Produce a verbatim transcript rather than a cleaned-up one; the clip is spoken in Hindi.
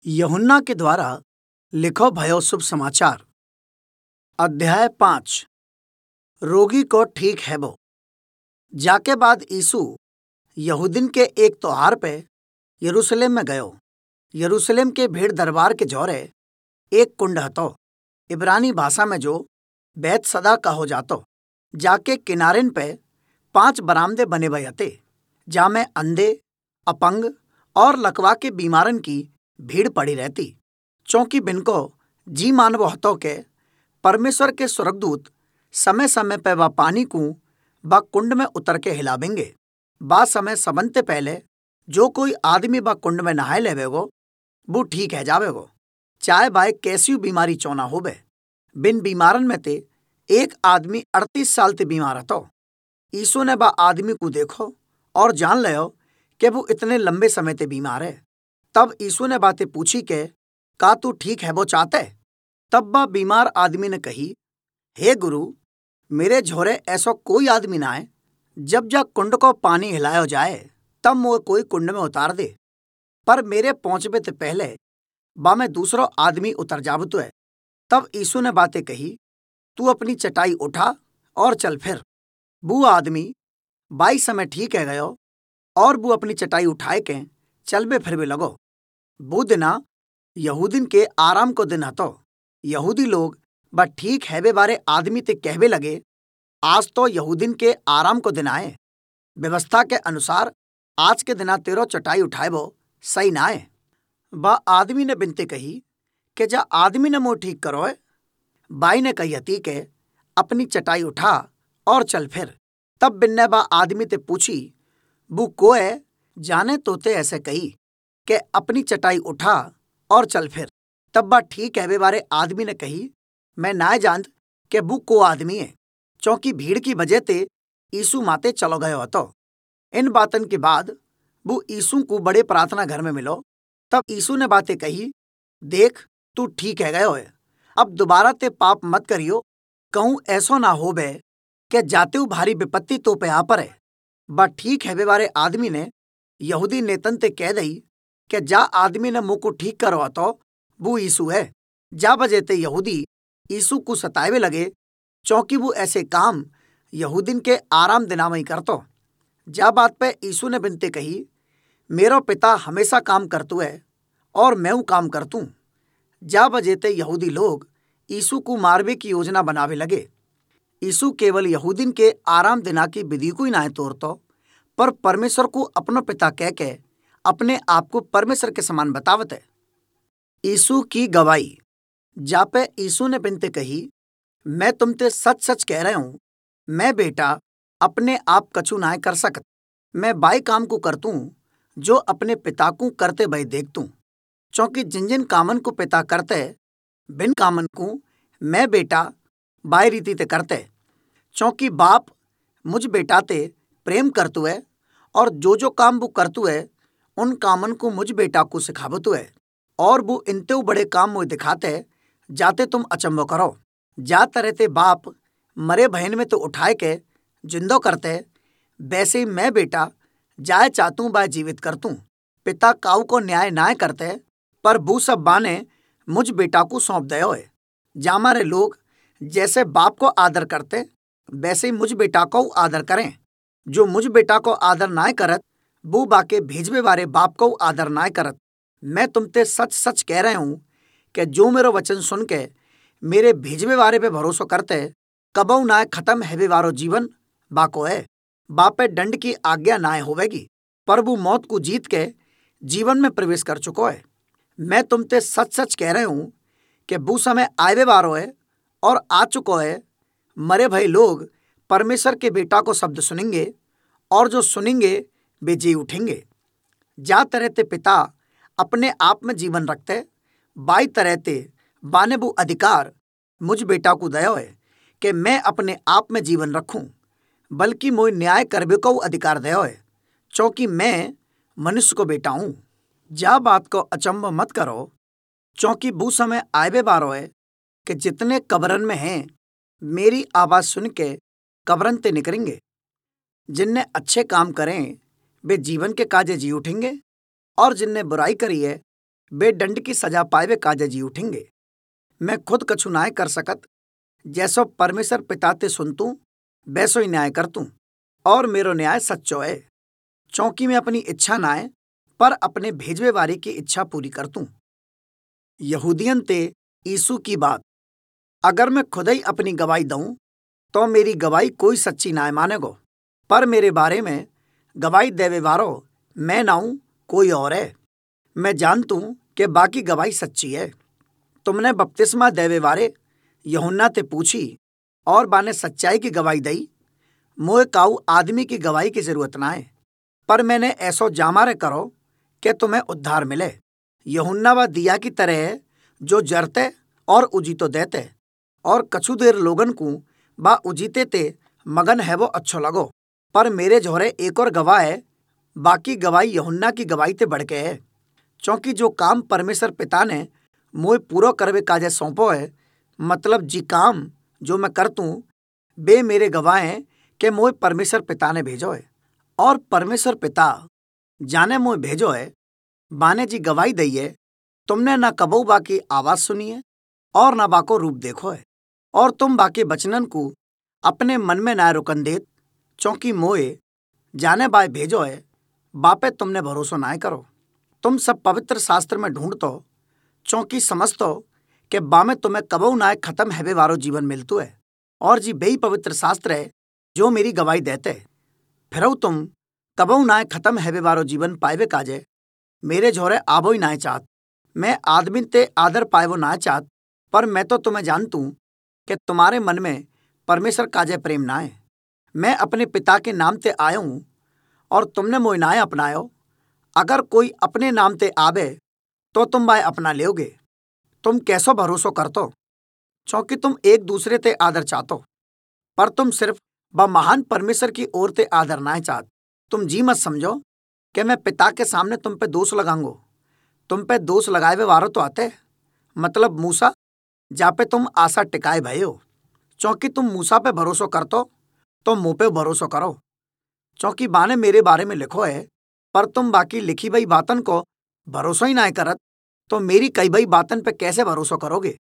यूहन्ना के द्वारा लिखो भयो शुभ समाचार। अध्याय पांच। रोगी को ठीक है वो। जाके बाद यीशु यहूदिन के एक त्योहार पे यरूशलेम में गयो। यरूशलेम के भीड़ दरबार के जौरे एक कुंड हतो, इब्रानी भाषा में जो बैतसदा कहो जातो। जाके किनारेन पे पांच बरामदे बने भये हते, जामें अंधे, अपंग और लकवा के बीमारन की भीड़ पड़ी रहती। चौंकि बिनको जी मानवो हतो के परमेश्वर के स्वर्गदूत समय समय पे बा पानी को बा कुंड में उतर के हिलावेंगे। बा समय सबनते पहले जो कोई आदमी बा कुंड में नहाए लेवेगो वो ठीक है जावेगो, चाहे बाय कैसी बीमारी चौना होवे। बिन बीमारन में ते एक आदमी अड़तीस साल ते बीमार हतो। यीशु ने बा आदमी को देखो और जान लियो कि वो इतने लंबे समय ते बीमार है। तब यीशु ने बातें पूछी के का तू ठीक है वो चाहते? तब बा बीमार आदमी ने कही, हे गुरु, मेरे झोरे ऐसो कोई आदमी ना है, जब जा कुंड को पानी हिलायो जाए तब मोर कोई कुंड में उतार दे, पर मेरे पहुंचबे ते पहले बा में दूसरो आदमी उतर जावतो है। तब यीशु ने बातें कही, तू अपनी चटाई उठा और चल फिर। वो आदमी बाई समय ठीक है गयो और वो अपनी चटाई उठाए के चलबे फिरबे लगो। वो दिना यहूदिन के आराम को दिन हतो। यहूदी लोग बा ठीक हैबे बारे आदमी ते कहबे लगे, आज तो यहूदिन के आराम को दिन आए, व्यवस्था के अनुसार आज के दिना तेरो चटाई उठाएबो सही ना है। बा आदमी ने बिनते कही कि जा आदमी ने मुंह ठीक करो है। बाई ने कही हती के अपनी चटाई उठा और चल फिर। तब बिन्ने बा आदमी ते पूछी, वो को है जाने तोते ऐसे कही कि अपनी चटाई उठा और चल फिर। तब बा ठीक है वे बारे आदमी ने कही, मैं ना जानत कि वो को आदमी है, चौंकि भीड़ की वजह ते यीशु माते चलो गयो हतो। इन बातन के बाद वो यीशु को बड़े प्रार्थना घर में मिलो। तब यीशु ने बातें कही, देख तू ठीक है गयो है, अब दोबारा ते पाप मत करियो, कहूं ऐसो ना होबे कि जाते भारी विपत्ति तो पे आ पर है। बा ठीक है वे बारे आदमी ने यहूदी नेतन ते कह दई कि जा आदमी ने मुंह को ठीक करो तो वो यीशु है। जा बजे ते यहूदी यीशु को सतावे लगे, चौंकि वो ऐसे काम यहूदिन के आराम दिना में ही करतो। जा बात पे यीशु ने बिनते कही, मेरो पिता हमेशा काम करतू है और मैं ऊ काम करतू। जा बजे ते यहूदी लोग यीशु को मारवे की योजना बनावे लगे। यीशु केवल यहूदिन के आराम दिना की विधि को ही ना तोड़तो, पर परमेश्वर को अपनो पिता कह के अपने आप को परमेश्वर के समान बतावत है। यीशु की गवाही। जापे यीशु ने बिनते कही, मैं तुमते सच सच कह रहा हूं, मैं बेटा अपने आप कछु ना कर सकत। मैं बाई काम को करतू जो अपने पिता को करते भई देखतू, चौंकि जिन जिन कामन को पिता करते बिन कामन को मैं बेटा बाई रीति ते करते। चौंकि बाप मुझ बेटा ते प्रेम करतू है और जो जो काम वो करतू है उन कामन को मुझ बेटा को सिखावतू है, और वो इनते बड़े काम मुझे दिखाते जाते तुम अचंभो करो। जा तरह ते बाप मरे बहन में तो उठाए के जिंदो करते, वैसे ही मैं बेटा जाए चाहतू बाय जीवित करतू। पिता काऊ को न्याय नाय करते, पर वो सब बाने मुझ बेटा को सौंप दयो है। जा मारे लोग जैसे बाप को आदर करते वैसे ही मुझ बेटा को आदर करें। जो मुझ बेटा को आदर नाय करत वो बाके भेजवे वाले बाप को आदर नाय करत। मैं तुमते सच सच कह रहा हूं कि जो मेरो वचन सुन के मेरे भेजवे वाले पे भरोसा करते कबऊ नाय खत्म हैवे वारो जीवन बाको है। बापे दंड की आज्ञा नाय होवेगी, पर वो मौत को जीत के जीवन में प्रवेश कर चुको है। मैं तुमते सच सच कह रहा हूं कि वो समय आवे वारो है और आ चुको है, मरे भई लोग परमेश्वर के बेटा को शब्द सुनेंगे और जो सुनेंगे वे जी उठेंगे। जा तरह ते पिता अपने आप में जीवन रखते, बाई तरह ते बाने वो अधिकार मुझ बेटा को दयो है कि मैं अपने आप में जीवन रखूं, बल्कि मोय न्याय करबे को अधिकार दयो है, चौंकि मैं मनुष्य को बेटा हूं। जा बात को अचंभ मत करो, चौंकि वो समय आवे बारो है कि जितने कब्रन में हैं मेरी आवाज सुन के कब्रन ते निकलेंगे। जिनने अच्छे काम करें वे जीवन के काजे जी उठेंगे, और जिनने बुराई करी है बे दंड की सजा पाए काजे जी उठेंगे। मैं खुद कछु न्याय कर सकत, जैसो परमेश्वर पिता ते सुनतू वैसो ही न्याय करतू, और मेरो न्याय सच्चो है। चौंकि मैं अपनी इच्छा नाय पर अपने भेजवे वाले की इच्छा पूरी करतू। यहूदियन ते यीशु की बात। अगर मैं खुद ही अपनी गवाही दूं तो मेरी गवाही कोई सच्ची नाय मानेगो, पर मेरे बारे में गवाही देवे वारो मैं नाऊं कोई और है। मैं जानतू कि बाकी गवाही सच्ची है। तुमने बपतिस्मा देवे वारे यूहन्ना ते पूछी और बाने सच्चाई की गवाही दई। मोए काऊ आदमी की गवाही की जरूरत ना है, पर मैंने ऐसो जामारे करो कि तुम्हें उद्धार मिले। यूहन्ना व दिया की तरह है जो जरते और उजीतो देते, और कछु देर लोगन को बा उजीते ते मगन है वो अच्छो लगो। पर मेरे झोरे एक और गवाह है, बाकी गवाही यूहन्ना की गवाही ते बढ़के है। क्योंकि जो काम परमेश्वर पिता ने मोए पूरो करवे काजे सौंपो है, मतलब जी काम जो मैं करतू बे मेरे गवाह हैं कि मोए परमेश्वर पिता ने भेजो है। और परमेश्वर पिता जाने मोए भेजो है बाने जी गवाही दई है। तुमने ना कबो बाकी आवाज सुनी है और ना बाको रूप देखो है, और तुम बाकी बचनन को अपने मन में ना रुकन देत। चौंकि मोए जाने बाय भेजो है बापे तुमने भरोसो ना करो। तुम सब पवित्र शास्त्र में ढूंढतो, चौंकि समझतो कि बामे तुम्हें कबो ना खत्म हैवे वारो जीवन मिलतू है, और जी बेई पवित्र शास्त्र है जो मेरी गवाही देते। फिर तुम कबो ना खत्म हैवे वारो जीवन पाएवे काजे मेरे झोरे आबो ही ना चाहत। मैं आदमी ते आदर पाएवो ना चाहत, पर मैं तो तुम्हें जानतू कि तुम्हारे मन में परमेश्वर काजे प्रेम ना है। मैं अपने पिता के नाम ते आयो हूं और तुमने मोय ना अपनायो। अगर कोई अपने नाम ते आवे तो तुम बाय अपना लेओगे। तुम कैसो भरोसो करतो, क्योंकि तुम एक दूसरे ते आदर चाहतो, पर तुम सिर्फ ब महान परमेश्वर की ओर ते आदर ना चाहत। तुम जी मत समझो कि मैं पिता के सामने तुम पे दोष लगाऊंगो। तुम पे दोष लगाए वारो तो आते, मतलब मूसा, जा पे तुम आशा टिकाए भये हो। क्योंकि तुम मूसा पे भरोसो करतो तो मुँह पे भरोसो करो, क्योंकि बाने मेरे बारे में लिखो है। पर तुम बाकी लिखी भई बातन को भरोसो ही ना करत, तो मेरी कई भई बातन पे कैसे भरोसो करोगे।